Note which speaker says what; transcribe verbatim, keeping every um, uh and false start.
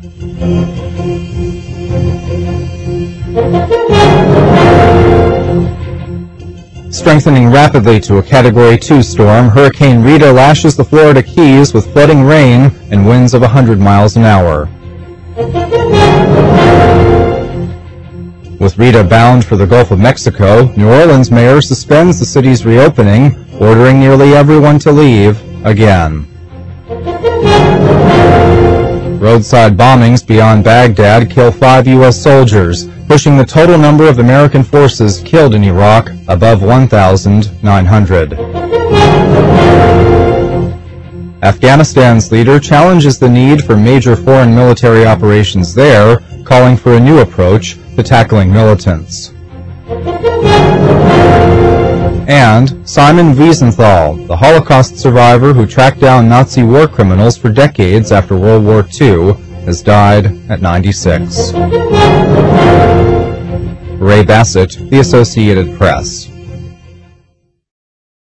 Speaker 1: Strengthening rapidly to a Category two storm, Hurricane Rita lashes the Florida Keys with flooding rain and winds of one hundred miles an hour. With Rita bound for the Gulf of Mexico, New Orleans mayor suspends the city's reopening, ordering nearly everyone to leave again. Roadside bombings beyond Baghdad kill five U S soldiers, pushing the total number of American forces killed in Iraq above one thousand nine hundred. Afghanistan's leader challenges the need for major foreign military operations there, calling for a new approach to tackling militants. And Simon Wiesenthal, the Holocaust survivor who tracked down Nazi war criminals for decades after World War Two, has died at ninety-six. Ray Bassett, The Associated Press.